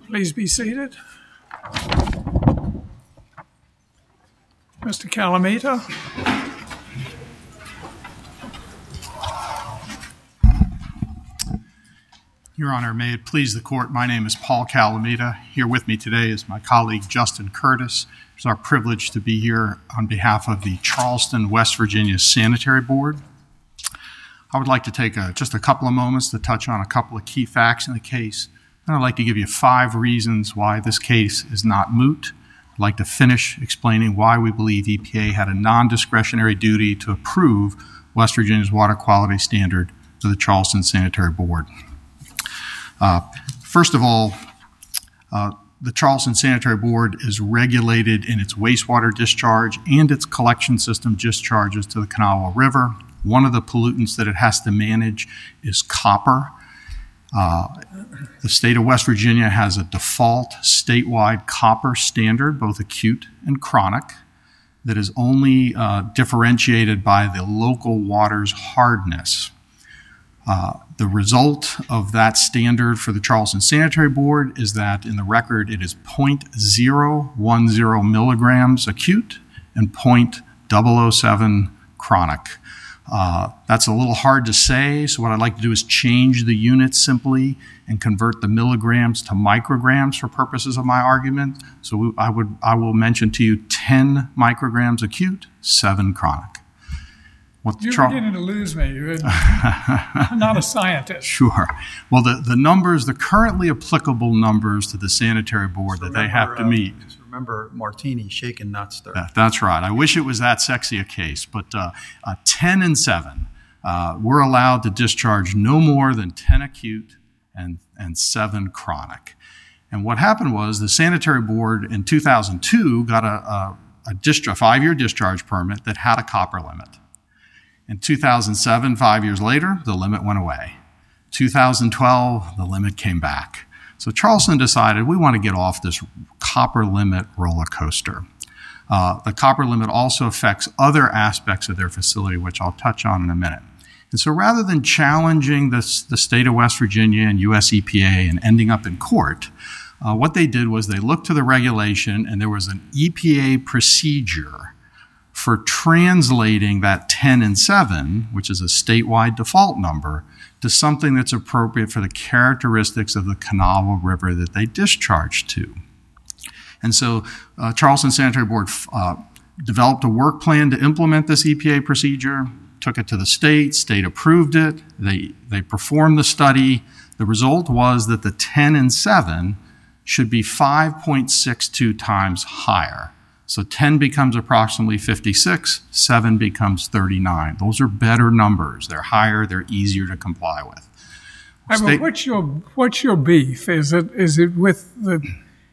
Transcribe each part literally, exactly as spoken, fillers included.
Please be seated. Mister Calamita. Your Honor, may it please the Court, my name is Paul Calamita. Here with me today is my colleague Justin Curtis. It's our privilege to be here on behalf of the Charleston, West Virginia Sanitary Board. I would like to take a, just a couple of moments to touch on a couple of key facts in the case. And I'd like to give you five reasons why this case is not moot. I'd like to finish explaining why we believe E P A had a non-discretionary duty to approve West Virginia's water quality standard for the Charleston Sanitary Board. Uh, first of all, uh, the Charleston Sanitary Board is regulated in its wastewater discharge and its collection system discharges to the Kanawha River. One of the pollutants that it has to manage is copper. Uh, the state of West Virginia has a default statewide copper standard, both acute and chronic, that is only uh, differentiated by the local water's hardness. Uh, the result of that standard for the Charleston Sanitary Board is that in the record it is zero point zero one zero milligrams acute and zero point zero zero seven chronic. Uh, that's a little hard to say, so what I'd like to do is change the units simply and convert the milligrams to micrograms for purposes of my argument. So we, I would I will mention to you ten micrograms acute, seven chronic. What You're Char- beginning to lose me. I'm not a scientist. Sure. Well, the, the numbers, the currently applicable numbers to the sanitary board Just that remember, they have to uh, meet. Just remember martini, shaken, not stirred. That, that's right. I wish it was that sexy a case, but uh, uh, ten and seven, uh, we're allowed to discharge no more than ten acute and, and seven chronic. And what happened was the sanitary board in two thousand two got a, a, a, dist- a five-year discharge permit that had a copper limit. In two thousand seven, five years later, the limit went away. two thousand twelve, the limit came back. So Charleston decided we want to get off this copper limit roller coaster. Uh, the copper limit also affects other aspects of their facility, which I'll touch on in a minute. And so rather than challenging this, the state of West Virginia and U S E P A and ending up in court, uh, what they did was they looked to the regulation and there was an E P A procedure for translating that ten and seven, which is a statewide default number, to something that's appropriate for the characteristics of the Kanawha River that they discharge to. And so uh, Charleston Sanitary Board uh, developed a work plan to implement this E P A procedure, took it to the state, state approved it, they, they performed the study. The result was that the ten and seven should be five point six two times higher. So ten becomes approximately fifty-six, seven becomes thirty-nine. Those are better numbers. They're higher, they're easier to comply with. I mean, State- what's your what's your beef? Is it is it with the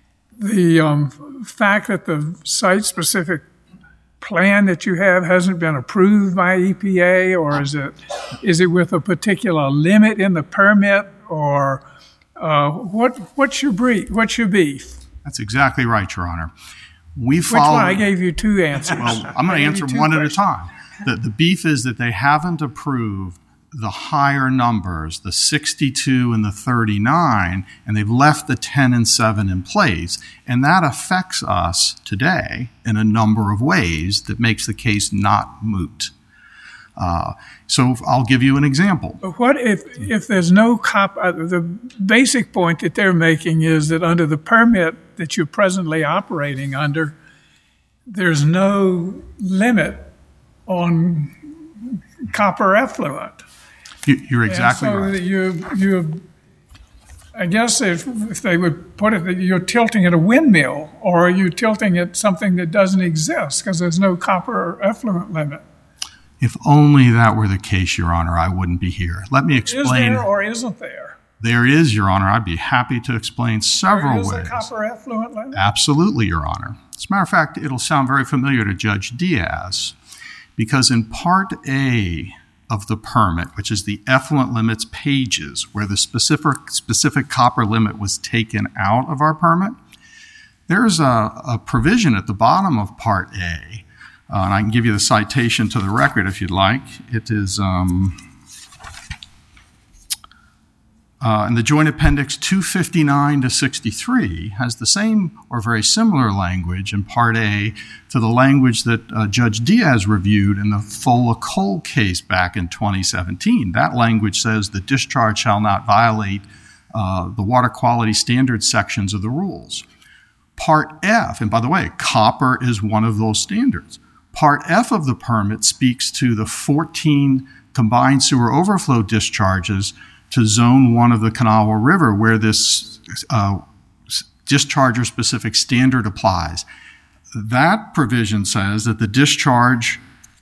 the um, fact that the site-specific plan that you have hasn't been approved by E P A, or is it is it with a particular limit in the permit, or uh, what what's your beef? What's your beef? That's exactly right, Your Honor. We Which follow. one? I gave you two answers. Well, I'm going to answer one at a time. The, the beef is that they haven't approved the higher numbers, the sixty-two and the thirty-nine, and they've left the ten and seven in place. And that affects us today in a number of ways that makes the case not moot. Uh, so I'll give you an example. But what if if there's no cop? Uh, the basic point that they're making is that under the permit that you're presently operating under, there's no limit on copper effluent. You, you're exactly and so right. You you, I guess if if they would put it that you're tilting at a windmill, or are you tilting at something that doesn't exist because there's no copper effluent limit? If only that were the case, Your Honor, I wouldn't be here. Let me explain. Is there or isn't there? There is, Your Honor. I'd be happy to explain several There is ways. a copper effluent limit? Absolutely, Your Honor. As a matter of fact, it'll sound very familiar to Judge Diaz, because in Part A of the permit, which is the effluent limits pages, where the specific specific copper limit was taken out of our permit, there's a, a provision at the bottom of Part A. Uh, and I can give you the citation to the record if you'd like. It is um, Uh, and the Joint Appendix two fifty-nine to sixty-three has the same or very similar language in Part A to the language that uh, Judge Diaz reviewed in the Fola-Cole case back in twenty seventeen. That language says the discharge shall not violate uh, the water quality standards sections of the rules. Part F, and by the way, copper is one of those standards. Part F of the permit speaks to the fourteen combined sewer overflow discharges to Zone one of the Kanawha River, where this uh, discharger-specific standard applies. That provision says that the discharge,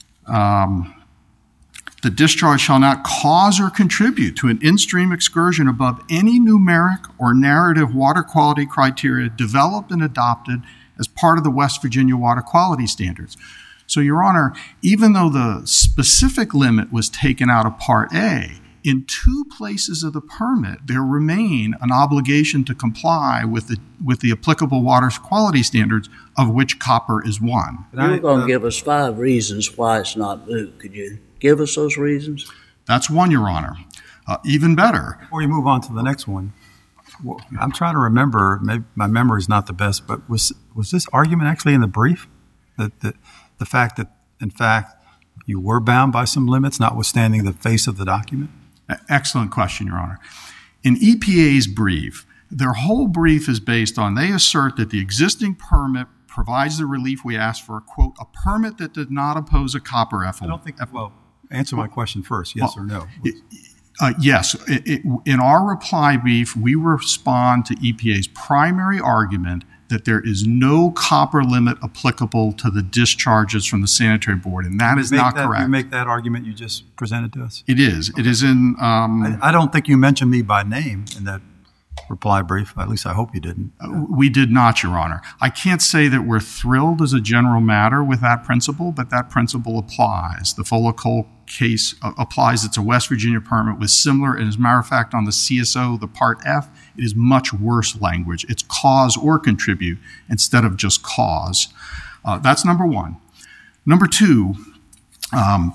um, the discharge shall not cause or contribute to an in-stream excursion above any numeric or narrative water quality criteria developed and adopted as part of the West Virginia water quality standards. So, Your Honor, even though the specific limit was taken out of Part A, in two places of the permit, there remain an obligation to comply with the with the applicable water quality standards, of which copper is one. You're going to give us five reasons why it's not moot. Could you give us those reasons? That's one, Your Honor. Uh, even better. Before you move on to the next one, well, I'm trying to remember, maybe my memory is not the best, but was was this argument actually in the brief? That the, the fact that, in fact, you were bound by some limits, notwithstanding the face of the document? Excellent question, Your Honor. In E P A's brief, their whole brief is based on, they assert that the existing permit provides the relief we asked for, quote, a permit that did not oppose a copper effluent. I don't think, well, answer my question first, yes well, or no. It, uh, yes. It, it, in our reply brief, we respond to E P A's primary argument that there is no copper limit applicable to the discharges from the sanitary board, and that is not that, correct. You make that argument you just presented to us? It is. Okay. It is in... Um, I, I don't think you mentioned me by name in that reply brief. At least I hope you didn't. Uh, we did not, Your Honor. I can't say that we're thrilled as a general matter with that principle, but that principle applies. The Fola-Cole case uh, applies. It's a West Virginia permit with similar, and as a matter of fact, on the C S O, the Part F, it is much worse language. It's cause or contribute instead of just cause. Uh, that's number one. Number two, um,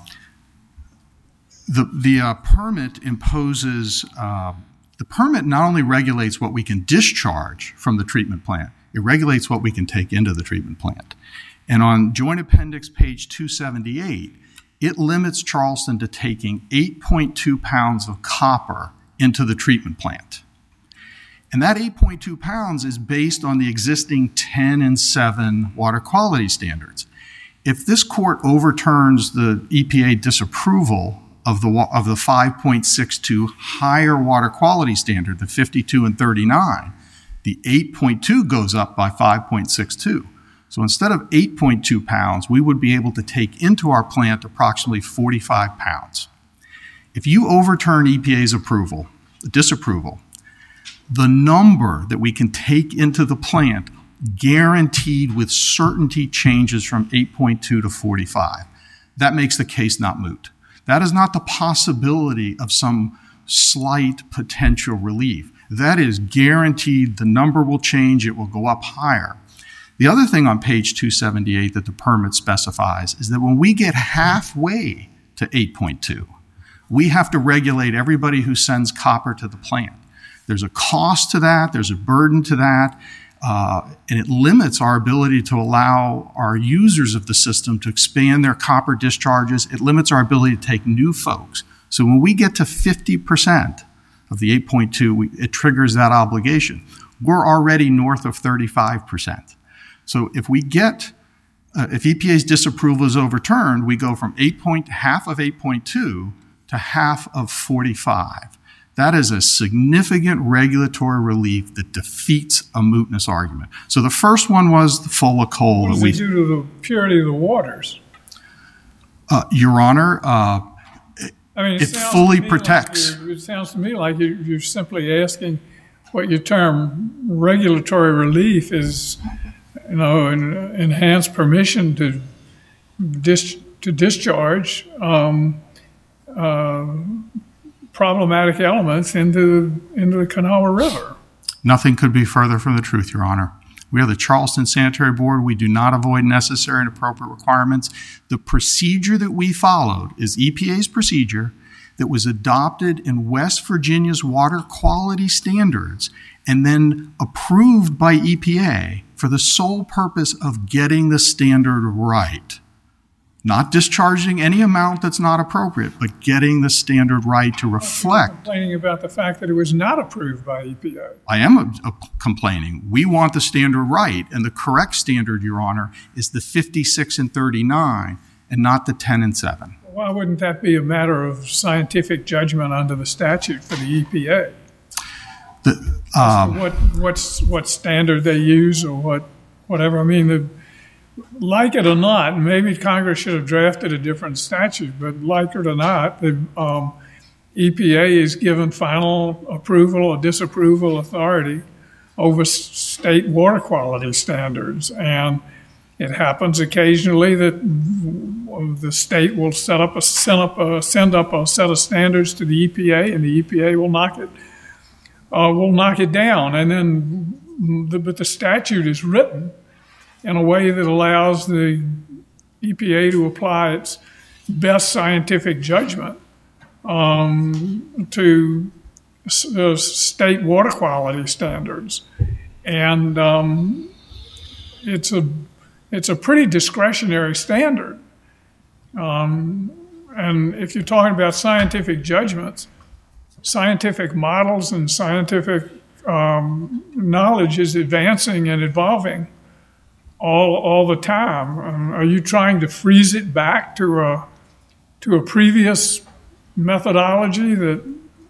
the, the uh, permit imposes... Uh, The permit not only regulates what we can discharge from the treatment plant, it regulates what we can take into the treatment plant. And on Joint Appendix page two seventy-eight, it limits Charleston to taking eight point two pounds of copper into the treatment plant. And that eight point two pounds is based on the existing ten and seven water quality standards. If this court overturns the E P A disapproval of the of the five point six two higher water quality standard, the fifty-two and thirty-nine, the eight point two goes up by five point six two. So instead of eight point two pounds, we would be able to take into our plant approximately forty-five pounds. If you overturn E P A's approval, disapproval, the number that we can take into the plant guaranteed with certainty changes from eight point two to forty-five. That makes the case not moot. That is not the possibility of some slight potential relief. That is guaranteed. The number will change. It will go up higher. The other thing on page two seventy-eight that the permit specifies is that when we get halfway to eight point two, we have to regulate everybody who sends copper to the plant. There's a cost to that. There's a burden to that. Uh, and it limits our ability to allow our users of the system to expand their copper discharges. It limits our ability to take new folks. So when we get to fifty percent of the eight point two, we, it triggers that obligation. We're already north of thirty-five percent. So if we get, uh, if E P A's disapproval is overturned, we go from eight point, half of eight point two to half of forty-five. That is a significant regulatory relief that defeats a mootness argument. So the first one was the Fola-Cole. What does it do to the purity of the waters? Uh, Your Honor, uh, I mean, it, it fully protects. Like it sounds to me like you're, you're simply asking what you term regulatory relief is, you know, an enhanced permission to dis- to discharge um, uh, problematic elements into into the Kanawha River. Nothing could be further from the truth, Your Honor. We are the Charleston Sanitary Board. We do not avoid necessary and appropriate requirements. The procedure that we followed is E P A's procedure that was adopted in West Virginia's water quality standards and then approved by E P A for the sole purpose of getting the standard right. Not discharging any amount that's not appropriate, but getting the standard right to reflect. I'm complaining about the fact that it was not approved by E P A. I am a, a complaining. We want the standard right, and the correct standard, Your Honor, is the fifty-six and thirty-nine and not the ten and seven. Why wouldn't that be a matter of scientific judgment under the statute for the E P A? The, um, what what's what standard they use or what whatever. I mean, the, like it or not, maybe Congress should have drafted a different statute. But like it or not, the um, E P A is given final approval or disapproval authority over s- state water quality standards, and it happens occasionally that the state will set up a send up a send up a set of standards to the E P A, and the E P A will knock it uh, will knock it down. And then, the, but the statute is written in a way that allows the E P A to apply its best scientific judgment um, to the state water quality standards, and um, it's a it's a pretty discretionary standard. Um, and if you're talking about scientific judgments, scientific models and scientific um, knowledge is advancing and evolving all all the time. Um, are you trying to freeze it back to a to a previous methodology that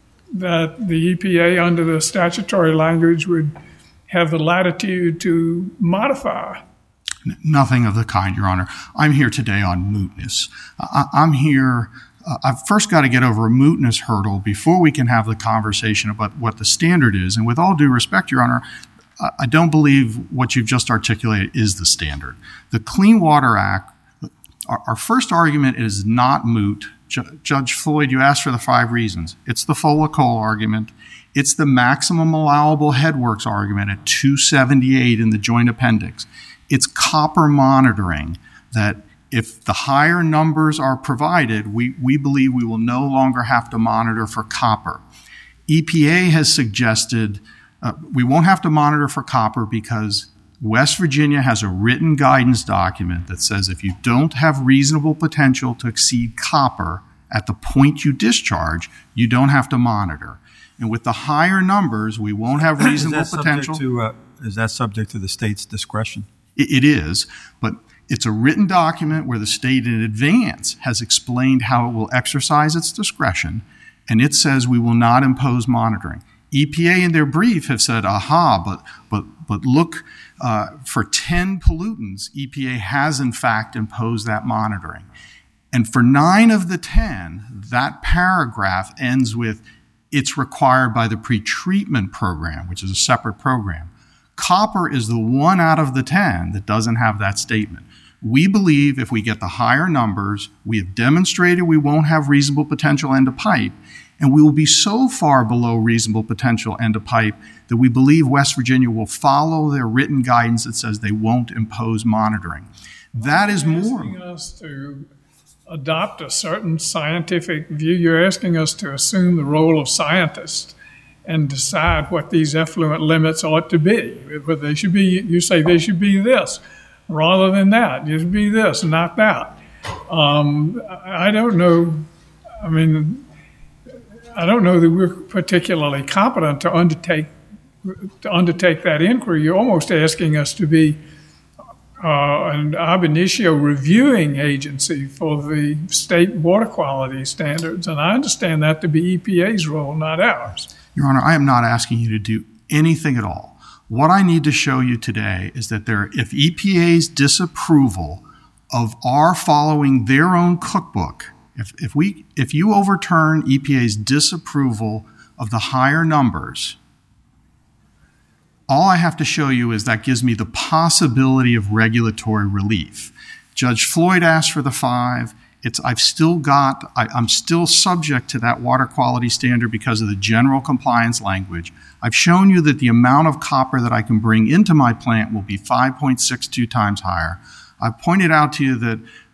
that the E P A under the statutory language would have the latitude to modify? Nothing of the kind, Your Honor. I'm here today on mootness. I, I'm here, uh, I've first got to get over a mootness hurdle before we can have the conversation about what the standard is. And with all due respect, Your Honor, I don't believe what you've just articulated is the standard. The Clean Water Act, our, our first argument is not moot. Ju- Judge Floyd, you asked for the five reasons. It's the Foley-Cole argument. It's the maximum allowable headworks argument at two seventy-eight in the joint appendix. It's copper monitoring, that if the higher numbers are provided, we, we believe we will no longer have to monitor for copper. E P A has suggested uh, we won't have to monitor for copper because West Virginia has a written guidance document that says if you don't have reasonable potential to exceed copper at the point you discharge, you don't have to monitor. And with the higher numbers, we won't have reasonable is that potential. To, uh, is that subject to the state's discretion? It is, but it's a written document where the state in advance has explained how it will exercise its discretion, and it says we will not impose monitoring. E P A in their brief have said, aha, but but but look, uh, for ten pollutants, E P A has in fact imposed that monitoring. And for nine of the ten, that paragraph ends with, it's required by the pretreatment program, which is a separate program. Copper is the one out of the ten that doesn't have that statement. We believe if we get the higher numbers, we have demonstrated we won't have reasonable potential end of pipe, and we will be so far below reasonable potential end of pipe that we believe West Virginia will follow their written guidance that says they won't impose monitoring. That is more. You're asking us to adopt a certain scientific view. You're asking us to assume the role of scientists and decide what these effluent limits ought to be. But they should be, you say they should be this rather than that. It should be this, not that. Um, I don't know. I mean, I don't know that we're particularly competent to undertake to undertake that inquiry. You're almost asking us to be uh, an ab initio reviewing agency for the state water quality standards, and I understand that to be E P A's role, not ours. Your Honor, I am not asking you to do anything at all. What I need to show you today is that there, if E P A's disapproval of our following their own cookbook, if, if we, if you overturn E P A's disapproval of the higher numbers, all I have to show you is that gives me the possibility of regulatory relief. Judge Floyd asked for the five. It's, I've still got, I, I'm still subject to that water quality standard because of the general compliance language. I've shown you that the amount of copper that I can bring into my plant will be five point six two times higher. I've pointed out to you that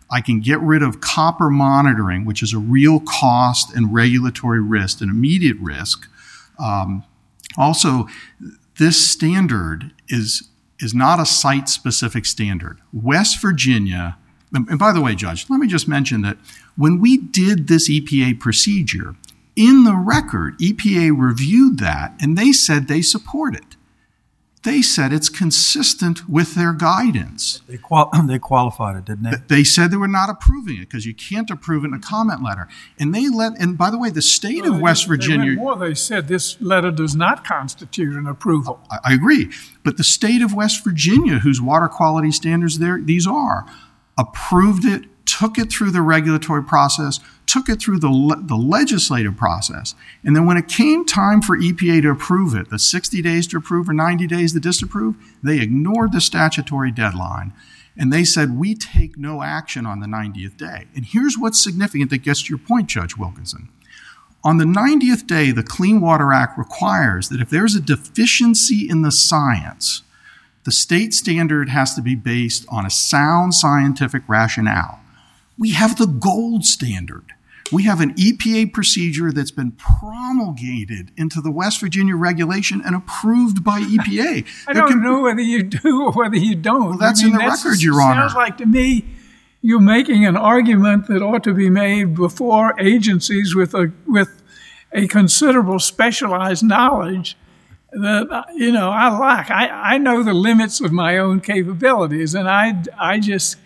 I can get rid of copper monitoring, which is a real cost and regulatory risk, an immediate risk. Um, also, this standard is, is not a site-specific standard. West Virginia, and by the way, Judge, let me just mention that when we did this E P A procedure, in the record, E P A reviewed that, and they said they support it. They said it's consistent with their guidance. They, qual- they qualified it, didn't they? They said they were not approving it because you can't approve it in a comment letter. And they let, and by the way, the state Well, of West they, Virginia. They went more, they said this letter does not constitute an approval. I, I agree. But the state of West Virginia, whose water quality standards there these are, approved it, took it through the regulatory process, took it through the, le- the legislative process. And then when it came time for E P A to approve it, the sixty days to approve or ninety days to disapprove, they ignored the statutory deadline. And they said, we take no action on the ninetieth day. And here's what's significant that gets to your point, Judge Wilkinson. On the ninetieth day, the Clean Water Act requires that if there's a deficiency in the science, the state standard has to be based on a sound scientific rationale. We have the gold standard. We have an E P A procedure that's been promulgated into the West Virginia regulation and approved by E P A. I don't can, know whether you do or whether you don't. Well, that's I mean, in the that's, record, Your Honor. Sounds like to me you're making an argument that ought to be made before agencies with a with a considerable specialized knowledge that, you know, I lack. I, I know the limits of my own capabilities, and I, I just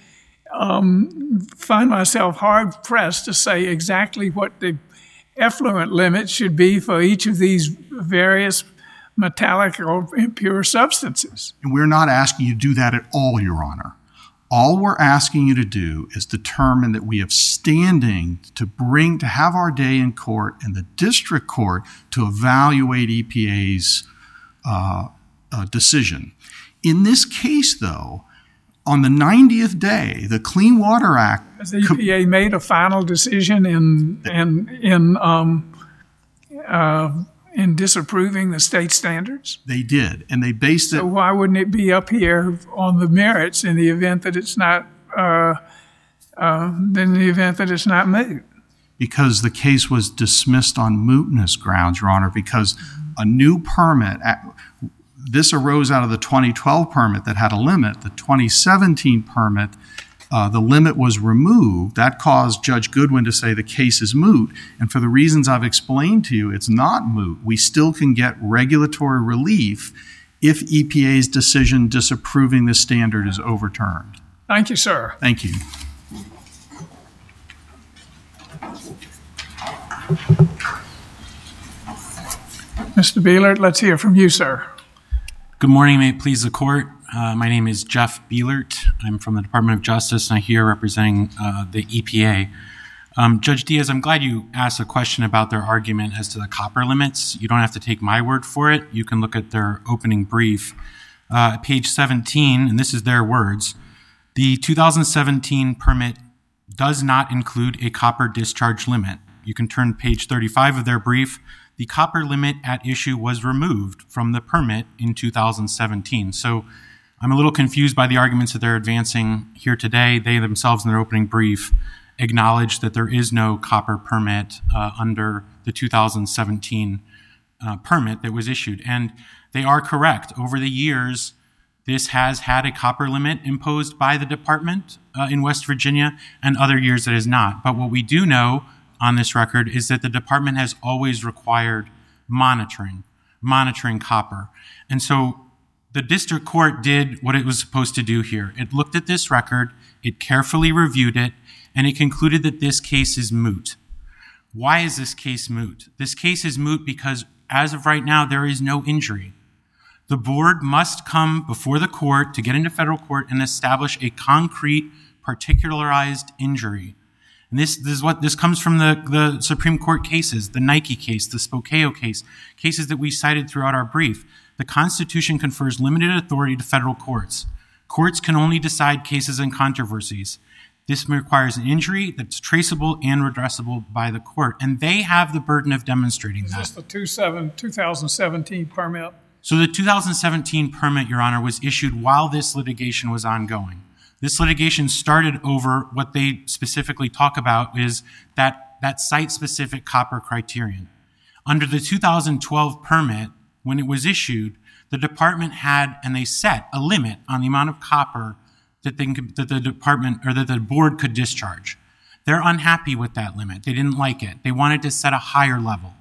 um, find myself hard-pressed to say exactly what the effluent limit should be for each of these various metallic or impure substances. And we're not asking you to do that at all, Your Honor. All we're asking you to do is determine that we have standing to bring, to have our day in court and the district court to evaluate E P A's uh, uh, decision. In this case, though, on the ninetieth day, the Clean Water Act... Has the E P A made a final decision in in in um, uh, in disapproving the state standards? They did, and they based it... So why wouldn't it be up here on the merits in the event that it's not, uh, uh, in the event that it's not moot? Because the case was dismissed on mootness grounds, Your Honor, because a new permit... This arose out of the twenty twelve permit that had a limit. The twenty seventeen permit, uh, the limit was removed. That caused Judge Goodwin to say the case is moot. And for the reasons I've explained to you, it's not moot. We still can get regulatory relief if E P A's decision disapproving the standard is overturned. Thank you, sir. Thank you. Mister Bielert, let's hear from you, sir. Good morning. May it please the court. Uh, my name is Jeff Bielert. I'm from the Department of Justice, and I'm here representing uh, the E P A. Um, Judge Diaz, I'm glad you asked a question about their argument as to the copper limits. You don't have to take my word for it. You can look at their opening brief. Uh, page seventeen, and this is their words, the two thousand seventeen permit does not include a copper discharge limit. You can turn to page thirty-five of their brief. The copper limit at issue was removed from the permit in two thousand seventeen. So I'm a little confused by the arguments that they're advancing here today. They themselves in their opening brief acknowledge that there is no copper permit uh, under the two thousand seventeen uh, permit that was issued. And they are correct. Over the years, this has had a copper limit imposed by the department uh, in West Virginia, and other years it has not. But what we do know on this record is that the department has always required monitoring, monitoring copper. And so the district court did what it was supposed to do here. It looked at this record, it carefully reviewed it, and it concluded that this case is moot. Why is this case moot? This case is moot because as of right now, there is no injury. The board must come before the court to get into federal court and establish a concrete, particularized injury. And this, this is what this comes from the, the Supreme Court cases, the Nike case, the Spokeo case, cases that we cited throughout our brief. The Constitution confers limited authority to federal courts. Courts can only decide cases and controversies. This requires an injury that's traceable and redressable by the court, and they have the burden of demonstrating is that. Is this the two thousand seventeen permit? So the two thousand seventeen permit, Your Honor, was issued while this litigation was ongoing. This litigation started over what they specifically talk about is that, that site-specific copper criterion. Under the two thousand twelve permit, when it was issued, the department had, and they set a limit on the amount of copper that, they, that the department or that the board could discharge. They're unhappy with that limit. They didn't like it. They wanted to set a higher level.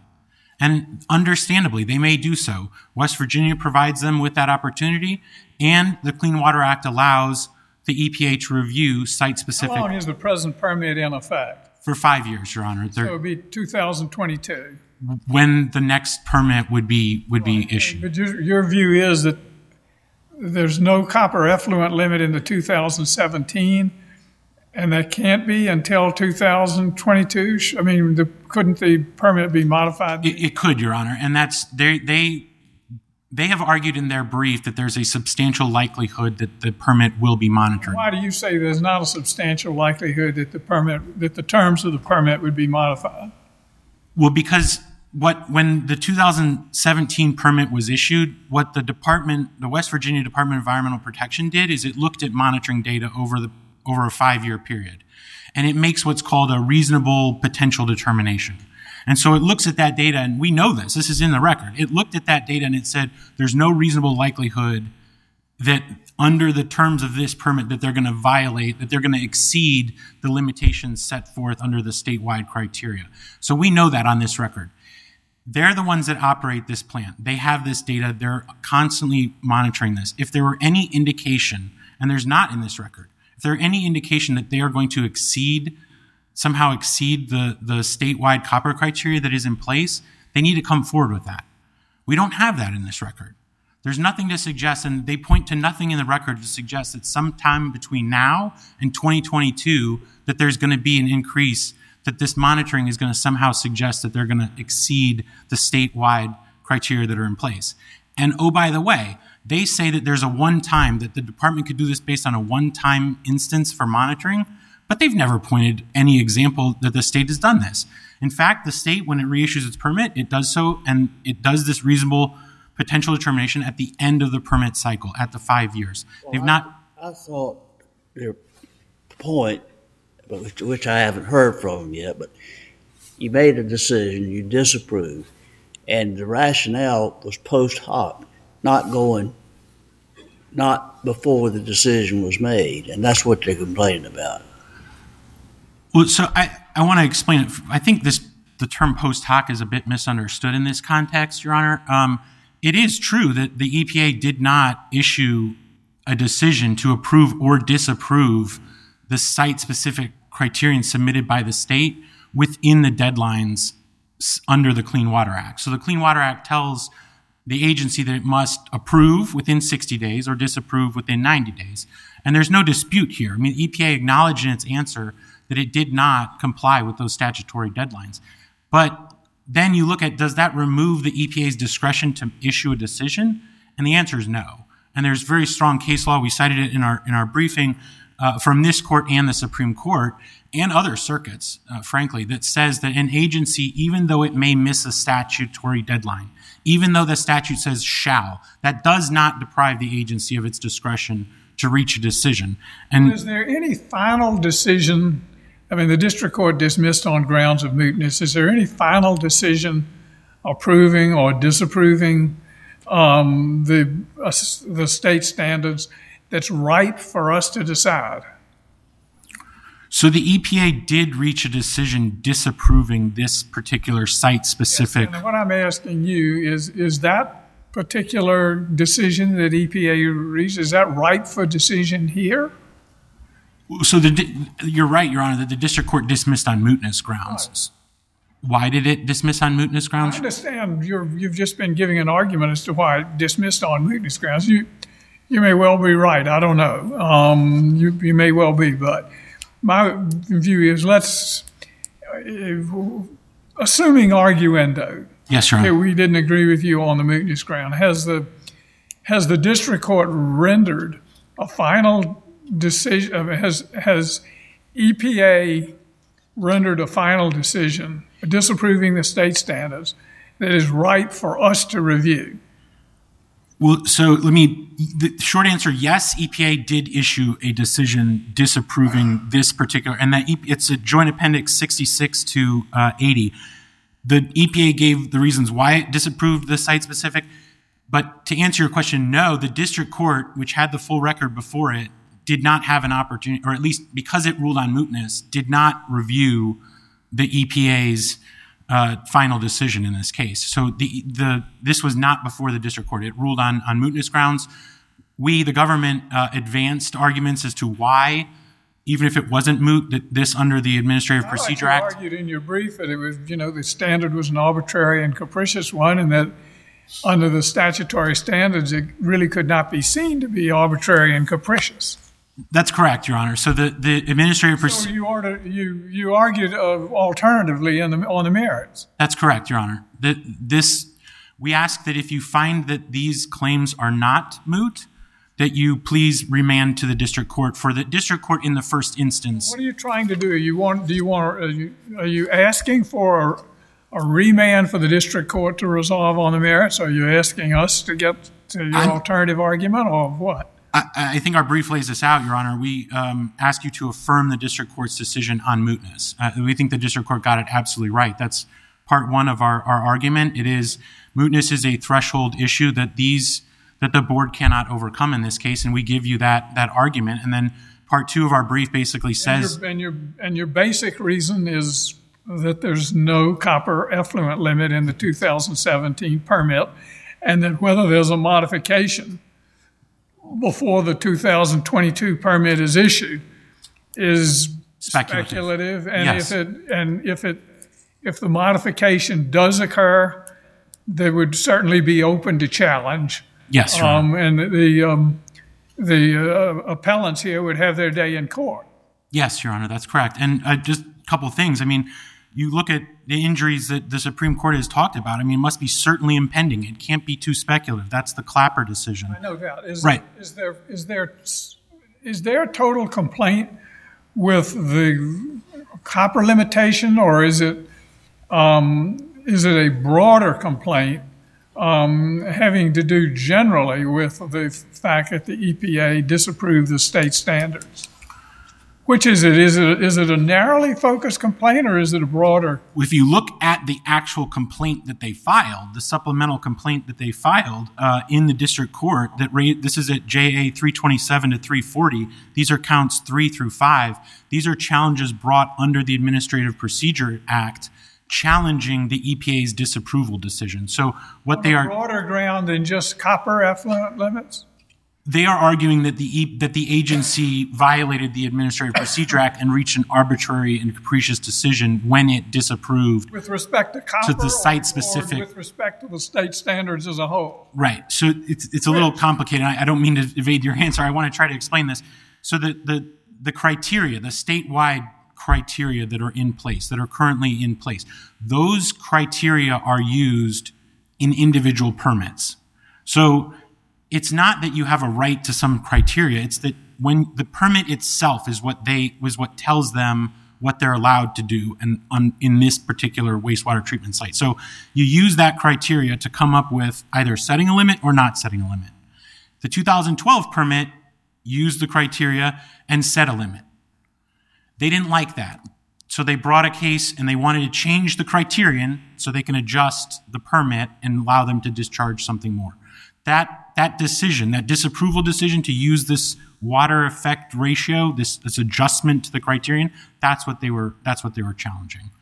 And understandably, they may do so. West Virginia provides them with that opportunity, and the Clean Water Act allows the E P A to review site-specific. How long is the present permit in effect? For five years, Your Honor. So it would be two thousand twenty-two. When the next permit would be would be issued. But your, your view is that there's no copper effluent limit in the two thousand seventeen, and that can't be until two thousand twenty-two? I mean, the, couldn't the permit be modified? It, it could, Your Honor, and that's they they they have argued in their brief that there's a substantial likelihood that the permit will be monitored. Why do you say there's not a substantial likelihood that the permit that the terms of the permit would be modified? Well, because what when the two thousand seventeen permit was issued, what the department, the West Virginia Department of Environmental Protection did is it looked at monitoring data over the over a five-year period, and it makes what's called a reasonable potential determination. And so it looks at that data, and we know this. This is in the record. It looked at that data and it said there's no reasonable likelihood that under the terms of this permit that they're going to violate, that they're going to exceed the limitations set forth under the statewide criteria. So we know that on this record. They're the ones that operate this plant. They have this data. They're constantly monitoring this. If there were any indication, and there's not in this record, if there were any indication that they are going to exceed, somehow exceed the, the statewide copper criteria that is in place, they need to come forward with that. We don't have that in this record. There's nothing to suggest, and they point to nothing in the record to suggest that sometime between now and twenty twenty-two that there's going to be an increase, that this monitoring is going to somehow suggest that they're going to exceed the statewide criteria that are in place. And oh, by the way, they say that there's a one-time, that the department could do this based on a one-time instance for monitoring, but they've never pointed any example that the state has done this. In fact, the state, when it reissues its permit, it does so, and it does this reasonable potential determination at the end of the permit cycle, at the five years. Well, They've I, not. I thought their point, which, which I haven't heard from them yet, but you made a decision, you disapproved, and the rationale was post hoc, not going, not before the decision was made, and that's what they're complaining about. Well, so I, I want to explain it. I think this the term post hoc is a bit misunderstood in this context, Your Honor. Um, it is true that the E P A did not issue a decision to approve or disapprove the site-specific criterion submitted by the state within the deadlines under the Clean Water Act. So the Clean Water Act tells the agency that it must approve within sixty days or disapprove within ninety days. And there's no dispute here. I mean, E P A acknowledged in its answer that it did not comply with those statutory deadlines. But then you look at, does that remove the E P A's discretion to issue a decision? And the answer is no. And there's very strong case law. We cited it in our in our briefing uh, from this court and the Supreme Court and other circuits, uh, frankly, that says that an agency, even though it may miss a statutory deadline, even though the statute says shall, that does not deprive the agency of its discretion to reach a decision. And is there any final decision? I mean, the district court dismissed on grounds of mootness. Is there any final decision approving or disapproving um, the uh, the state standards that's ripe for us to decide? So the E P A did reach a decision disapproving this particular site-specific. Yes, and what I'm asking you is, is that particular decision that E P A reached, is that ripe for decision here? So the, you're right, Your Honor, that the district court dismissed on mootness grounds. Right. Why did it dismiss on mootness grounds? I understand you're, you've just been giving an argument as to why it dismissed on mootness grounds. You you may well be right. I don't know. Um, you, you may well be, but my view is let's, uh, assuming arguendo, yes, Your Honor, that we didn't agree with you on the mootness ground, has the has the district court rendered a final decision? Has has E P A rendered a final decision disapproving the state standards that is ripe for us to review? Well, so let me, the short answer, yes, E P A did issue a decision disapproving this particular, and that it's a Joint Appendix sixty-six to uh, eighty. The E P A gave the reasons why it disapproved the site-specific, but to answer your question, no, the district court, which had the full record before it, did not have an opportunity, or at least because it ruled on mootness, did not review the E P A's Uh, final decision in this case. So the the this was not before the district court. It ruled on, on mootness grounds. We, the government, uh, advanced arguments as to why, even if it wasn't moot, that this under the Administrative I Procedure like you Act. argued in your brief that it was, you know, the standard was an arbitrary and capricious one, and that under the statutory standards, it really could not be seen to be arbitrary and capricious. That's correct, Your Honor. So the, the Administrative So Procedure. you, order, you, you argued uh, alternatively in the, on the merits. That's correct, Your Honor. The, this, we ask that if you find that these claims are not moot, that you please remand to the district court for the district court in the first instance. What are you trying to do? You want? Do you want? Are you, are you asking for a, a remand for the district court to resolve on the merits? Or are you asking us to get to your I'm, alternative argument, or what? I, I think our brief lays this out, Your Honor. We um, ask you to affirm the district court's decision on mootness. Uh, we think the district court got it absolutely right. That's part one of our, our argument. It is mootness is a threshold issue that these that the board cannot overcome in this case, and we give you that that argument. And then part two of our brief basically says, and your and your, and your basic reason is that there's no copper effluent limit in the two thousand seventeen permit, and that whether there's a modification before the two thousand twenty-two permit is issued is speculative. speculative. And Yes. if it and if it if the modification does occur, they would certainly be open to challenge. Yes, Your Honor. Um, and the um, the uh, appellants here would have their day in court. Yes, Your Honor, that's correct. And uh, just a couple of things. I mean, you look at the injuries that the Supreme Court has talked about. I mean, it must be certainly impending. It can't be too speculative. That's the Clapper decision. I know that. Is, Right. Is there is there is there a total complaint with the copper limitation, or is it um, is it a broader complaint um, having to do generally with the fact that the E P A disapproved the state standards? Which is it? Is it is it a narrowly focused complaint, or is it a broader? If you look at the actual complaint that they filed, the supplemental complaint that they filed uh, in the district court, that ra- this is at J A three twenty-seven to three forty. These are counts three through five. These are challenges brought under the Administrative Procedure Act, challenging the E P A's disapproval decision. So what they are broader ground than just copper effluent limits? They are arguing that the e- that the agency violated the Administrative Procedure Act and reached an arbitrary and capricious decision when it disapproved. With respect to copper, To the or- site-specific- or with respect to the state standards as a whole. Right. So it's it's a little complicated. I, I don't mean to evade your answer. I want to try to explain this. So the the the criteria, the statewide criteria that are in place, that are currently in place, those criteria are used in individual permits. So it's not that you have a right to some criteria. It's that when the permit itself is what they was what tells them what they're allowed to do and on, in this particular wastewater treatment site. So you use that criteria to come up with either setting a limit or not setting a limit. The two thousand twelve permit used the criteria and set a limit. They didn't like that. So they brought a case and they wanted to change the criterion so they can adjust the permit and allow them to discharge something more. That that decision, that disapproval decision to use this water effect ratio, this, this adjustment to the criterion, that's what they were that's what they were challenging.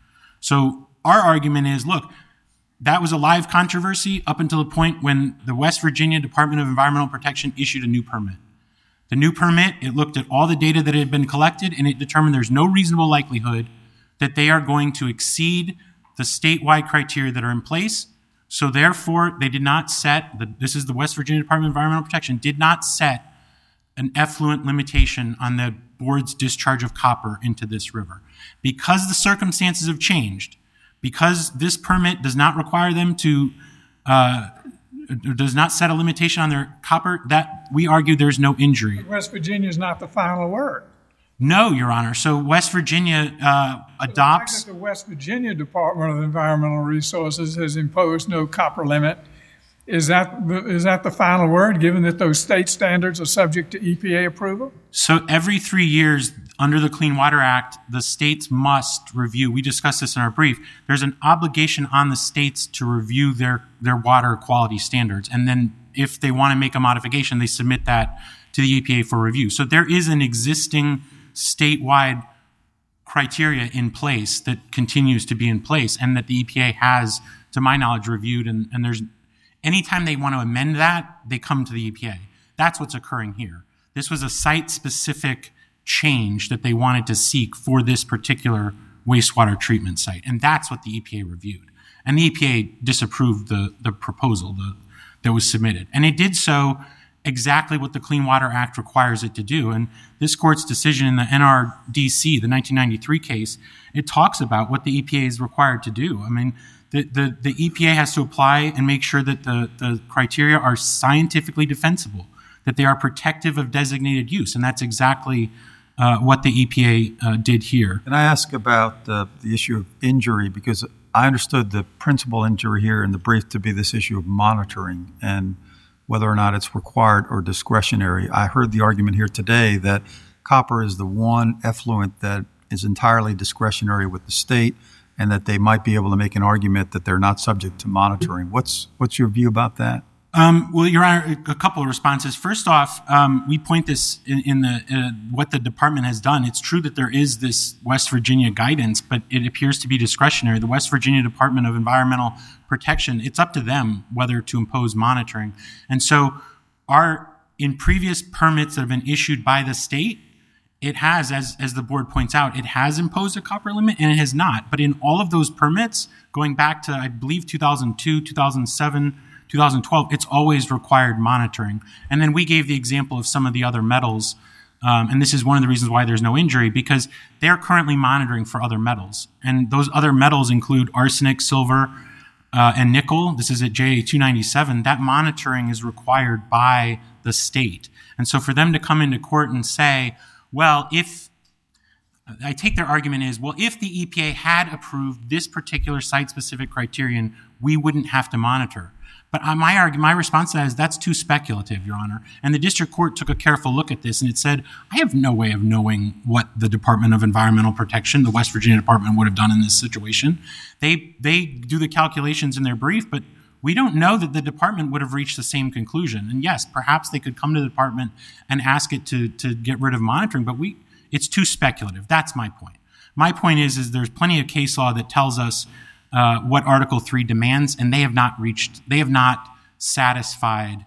So our argument is, look, that was a live controversy up until the point when the West Virginia Department of Environmental Protection issued a new permit. The new permit, it looked at all the data that had been collected and it determined there's no reasonable likelihood that they are going to exceed the statewide criteria that are in place. So therefore, they did not set, the, this is the West Virginia Department of Environmental Protection, did not set an effluent limitation on the board's discharge of copper into this river. Because the circumstances have changed, because this permit does not require them to, uh, does not set a limitation on their copper, that we argue there's no injury. West Virginia is not the final word. No, Your Honor. So West Virginia uh, adopts... The fact that the West Virginia Department of Environmental Resources has imposed no copper limit Is that the, is that the final word, given that those state standards are subject to E P A approval? So every three years under the Clean Water Act, the states must review. We discussed this in our brief. There's an obligation on the states to review their, their water quality standards. And then if they want to make a modification, they submit that to the E P A for review. So there is an existing statewide criteria in place that continues to be in place and that the E P A has, to my knowledge, reviewed. And, and there's anytime they want to amend that, they come to the E P A. That's what's occurring here. This was a site-specific change that they wanted to seek for this particular wastewater treatment site. And that's what the E P A reviewed. And the E P A disapproved the, the proposal the, that was submitted. And it did so exactly what the Clean Water Act requires it to do. And this court's decision in the N R D C, the nineteen ninety-three case, it talks about what the E P A is required to do. I mean, the, the, the E P A has to apply and make sure that the, the criteria are scientifically defensible, that they are protective of designated use. And that's exactly uh, what the E P A uh, did here. Can I ask about the, the issue of injury? Because I understood the principal injury here in the brief to be this issue of monitoring and whether or not it's required or discretionary. I heard the argument here today that copper is the one effluent that is entirely discretionary with the state and that they might be able to make an argument that they're not subject to monitoring. What's what's your view about that? Um, well, Your Honor, a couple of responses. First off, um, we point this in, in the uh, what the department has done. It's true that there is this West Virginia guidance, but it appears to be discretionary. The West Virginia Department of Environmental Protection, it's up to them whether to impose monitoring. And so our in previous permits that have been issued by the state, it has, as, as the board points out, it has imposed a copper limit and it has not. But in all of those permits, going back to, I believe, two thousand two, two thousand seven, two thousand twelve, it's always required monitoring. And then we gave the example of some of the other metals, um, and this is one of the reasons why there's no injury, because they're currently monitoring for other metals. And those other metals include arsenic, silver, uh, and nickel. This is at J A two ninety-seven. That monitoring is required by the state. And so for them to come into court and say, well, if, I take their argument is, well, if the E P A had approved this particular site-specific criterion, we wouldn't have to monitor. But my argument, my response to that is that's too speculative, Your Honor. And the district court took a careful look at this and it said, I have no way of knowing what the Department of Environmental Protection, the West Virginia Department, would have done in this situation. They they do the calculations in their brief, but we don't know that the department would have reached the same conclusion. And yes, perhaps they could come to the department and ask it to, to get rid of monitoring, but we it's too speculative. That's my point. My point is, is there's plenty of case law that tells us Uh, what Article three demands, and they have not reached, they have not satisfied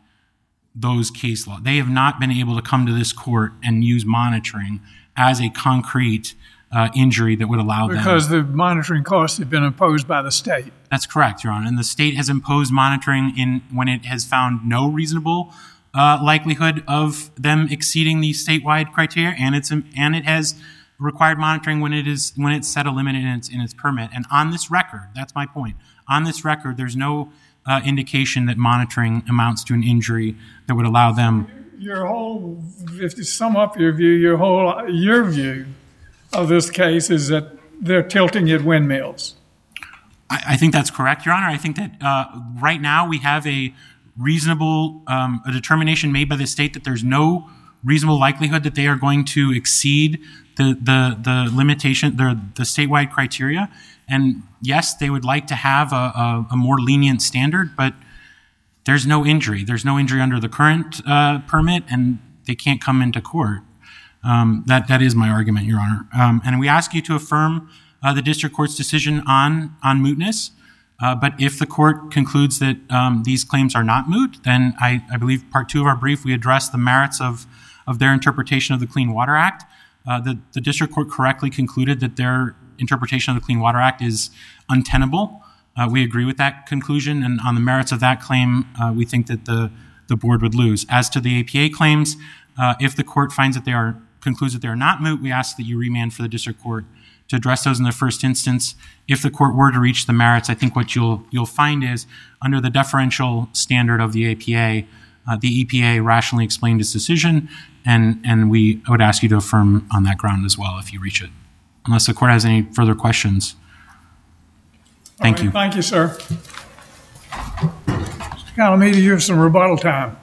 those case law. They have not been able to come to this court and use monitoring as a concrete uh, injury that would allow because them. Because the monitoring costs have been imposed by the state. That's correct, Your Honor. And the state has imposed monitoring in when it has found no reasonable uh, likelihood of them exceeding the statewide criteria, and it's and it has required monitoring when it is when it's set a limit in its in its permit. And on this record, that's my point. On this record, there's no uh, indication that monitoring amounts to an injury that would allow them. Your whole, if you sum up your view, your whole your view of this case is that they're tilting at windmills. I, I think that's correct, Your Honor. I think that uh, right now we have a reasonable um, a determination made by the state that there's no reasonable likelihood that they are going to exceed the the the limitation, the the statewide criteria. And yes, they would like to have a, a, a more lenient standard, but there's no injury. There's no injury under the current uh, permit, and they can't come into court. Um, that that is my argument, Your Honor. Um, and we ask you to affirm uh, the district court's decision on on mootness. Uh, but if the court concludes that um, these claims are not moot, then I, I believe part two of our brief, we address the merits of, of their interpretation of the Clean Water Act. Uh, the, the district court correctly concluded that their interpretation of the Clean Water Act is untenable. Uh, we agree with that conclusion, and on the merits of that claim, uh, we think that the, the board would lose. As to the A P A claims, uh, if the court finds that they are concludes that they are not moot, we ask that you remand for the district court to address those in the first instance. If the court were to reach the merits, I think what you'll you'll find is under the deferential standard of the A P A, uh, the E P A rationally explained its decision, and and we would ask you to affirm on that ground as well if you reach it. Unless the court has any further questions. Thank All right, you. Thank you, sir. Mister Calamita, you have some rebuttal time.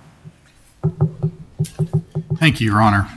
Thank you, Your Honor.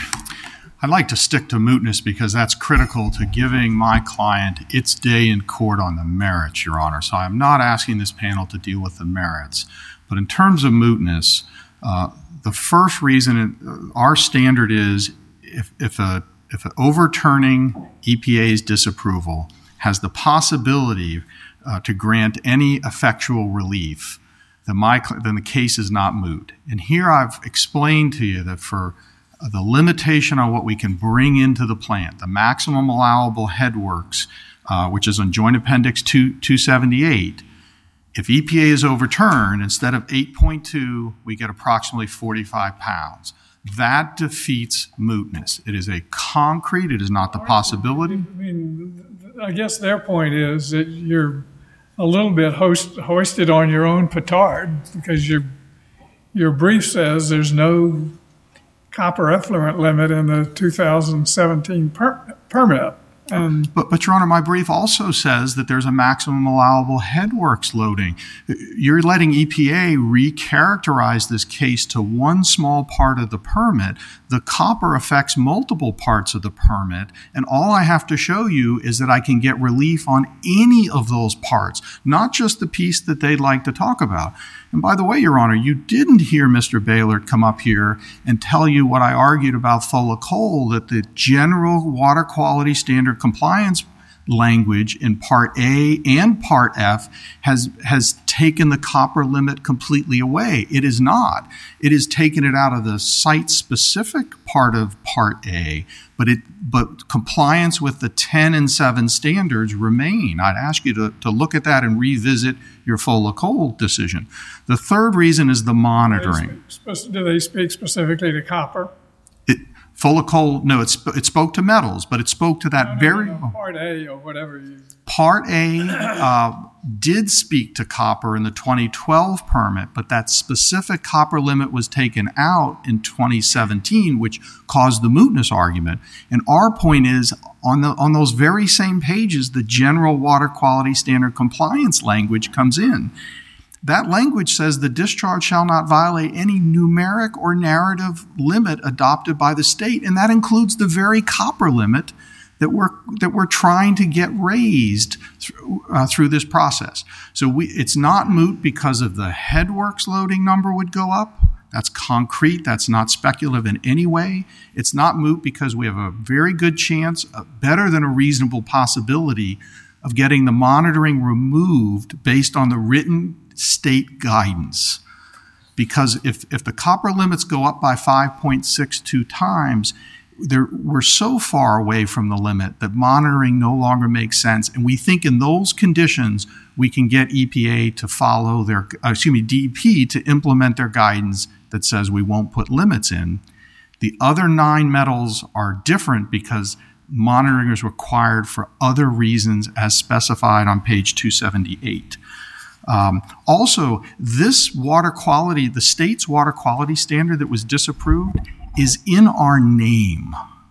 I'd like to stick to mootness because that's critical to giving my client its day in court on the merits, Your Honor. So I'm not asking this panel to deal with the merits. But in terms of mootness, uh, the first reason it, our standard is if, if, a, if a overturning E P A's disapproval has the possibility uh, to grant any effectual relief, then, my, then the case is not moot. And here I've explained to you that for the limitation on what we can bring into the plant, the maximum allowable headworks, uh, which is on Joint Appendix two seventy-eight, if E P A is overturned, instead of eight point two, we get approximately forty-five pounds. That defeats mootness. It is a concrete, it is not the possibility. I mean, I guess their point is that you're a little bit hoist, hoisted on your own petard because your your brief says there's no copper effluent limit in the two thousand seventeen per, permit. And but, but, Your Honor, my brief also says that there's a maximum allowable headworks loading. You're letting E P A recharacterize this case to one small part of the permit. The copper affects multiple parts of the permit, and all I have to show you is that I can get relief on any of those parts, not just the piece that they'd like to talk about. And by the way, Your Honor, you didn't hear Mister Baylor come up here and tell you what I argued about Foley-Cole, that the general water quality standard compliance language in Part A and Part F has has taken the copper limit completely away. It is not. It has taken it out of the site-specific part of Part A, but it but compliance with the ten and seven standards remain. I'd ask you to, to look at that and revisit your Foley-Cole decision. The third reason is the monitoring. Do they speak specifically to copper? It, Foley-Cole, no, it, sp- it spoke to metals, but it spoke to that no, no, very... No, no, Part A or whatever you... Part A uh, did speak to copper in the twenty twelve permit, but that specific copper limit was taken out in twenty seventeen, which caused the mootness argument. And our point is, on, the, on those very same pages, the general water quality standard compliance language comes in. That language says the discharge shall not violate any numeric or narrative limit adopted by the state, and that includes the very copper limit that we're that we're trying to get raised through, uh, through this process. So we, it's not moot because of the headworks loading number would go up. That's concrete. That's not speculative in any way. It's not moot because we have a very good chance, uh, better than a reasonable possibility, of getting the monitoring removed based on the written state guidance. Because if, if the copper limits go up by five point six two times, there, we're so far away from the limit that monitoring no longer makes sense. And we think in those conditions, we can get E P A to follow their, uh, excuse me, D E P to implement their guidance that says we won't put limits in. The other nine metals are different because monitoring is required for other reasons as specified on page two seventy-eight. Um, also, this water quality, the state's water quality standard that was disapproved, is in our name.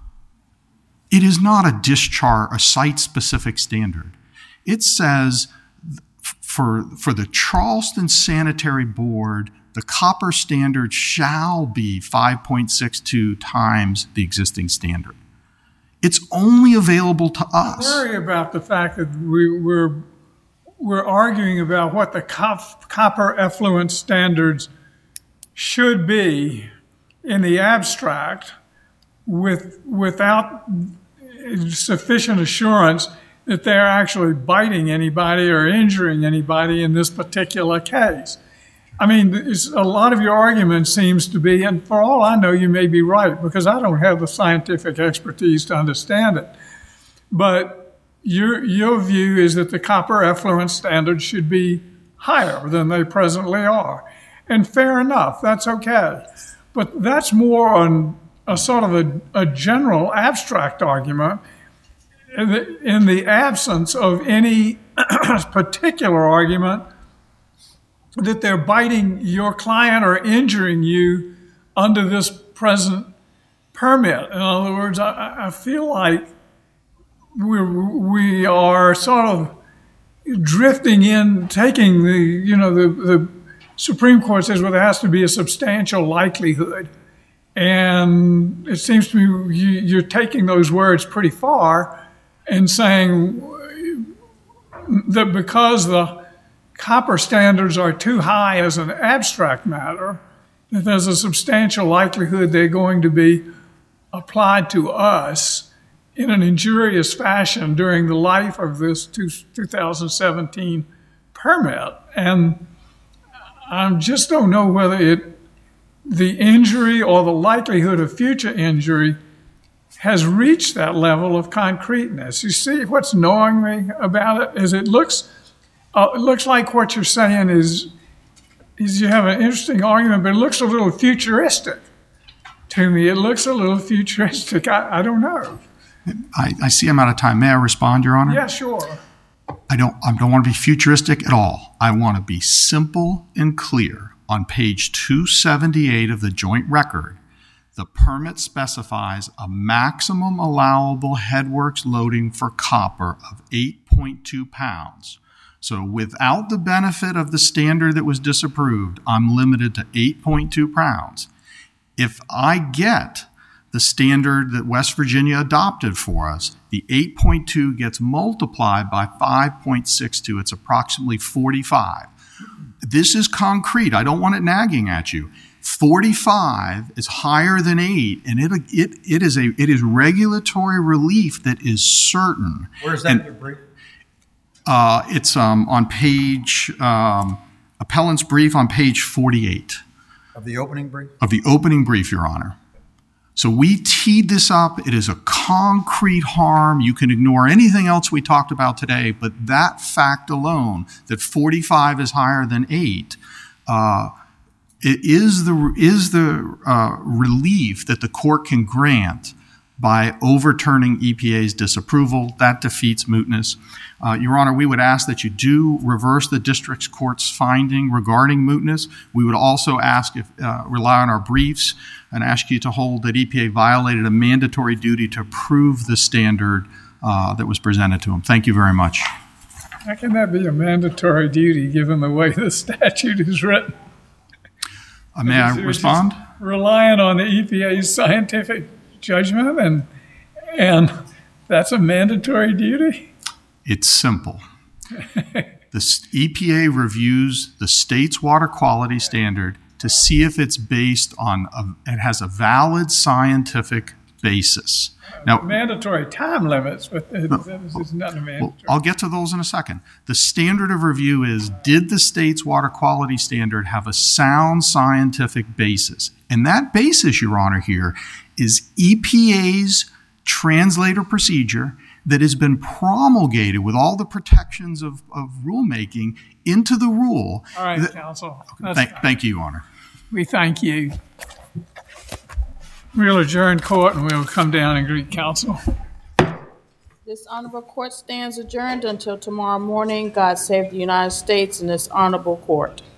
It is not a discharge, a site-specific standard. It says for, for the Charleston Sanitary Board, the copper standard shall be five point six two times the existing standard. It's only available to us. I worry about the fact that we, we're we're arguing about what the cop, copper effluent standards should be in the abstract with without sufficient assurance that they're actually biting anybody or injuring anybody in this particular case. I mean, it's, a lot of your argument seems to be, and for all I know, you may be right, because I don't have the scientific expertise to understand it, but your your view is that the copper effluent standards should be higher than they presently are. And fair enough, that's okay. But that's more on a sort of a, a general abstract argument in the, in the absence of any particular argument that they're biting your client or injuring you under this present permit. In other words, I, I feel like we're, we are sort of drifting in, taking the, you know, the, the Supreme Court says, well, there has to be a substantial likelihood. And it seems to me you, you're taking those words pretty far and saying that because the copper standards are too high as an abstract matter, that there's a substantial likelihood they're going to be applied to us in an injurious fashion during the life of this two thousand seventeen permit. And I just don't know whether it, the injury or the likelihood of future injury has reached that level of concreteness. You see, what's annoying me about it is it looks, uh, it looks like what you're saying is, is you have an interesting argument, but it looks a little futuristic to me. It looks a little futuristic. I, I don't know. I, I see I'm out of time. May I respond, Your Honor? Yeah, sure. I don't, I don't want to be futuristic at all. I want to be simple and clear. On page two seventy-eight of the joint record, the permit specifies a maximum allowable headworks loading for copper of eight point two pounds. So without the benefit of the standard that was disapproved, I'm limited to eight point two pounds. If I get the standard that West Virginia adopted for us, the eight point two gets multiplied by five point six two. It's approximately forty-five. This is concrete. I don't want it nagging at you. forty-five is higher than eight, and it it it is a it is regulatory relief that is certain. Where is that and, in your brief? Uh, it's um, on page um, appellant's brief on page forty-eight Of the opening brief? of the opening brief, Your Honor. So we teed this up. It is a concrete harm. You can ignore anything else we talked about today, but that fact alone, that forty-five is higher than eight, uh, it is the is the uh, relief that the court can grant by overturning E P A's disapproval. That defeats mootness. Uh, Your Honor, we would ask that you do reverse the district court's finding regarding mootness. We would also ask if uh, rely on our briefs and ask you to hold that E P A violated a mandatory duty to prove the standard uh, that was presented to them. Thank you very much. How can that be a mandatory duty given the way the statute is written? Uh, may I respond? Relying on the E P A's scientific judgment, and and that's a mandatory duty? It's simple. The E P A reviews the state's water quality standard to see if it's based on, a, it has a valid scientific basis. Now, mandatory time limits, but it's not a mandatory. Well, I'll get to those in a second. The standard of review is, did the state's water quality standard have a sound scientific basis? And that basis, Your Honor, here is E P A's translator procedure that has been promulgated with all the protections of, of rulemaking into the rule. All right, that, counsel. Thank, thank you, Your Honor. We thank you. We'll adjourn court and we'll come down and greet counsel. This honorable court stands adjourned until tomorrow morning. God save the United States and this honorable court.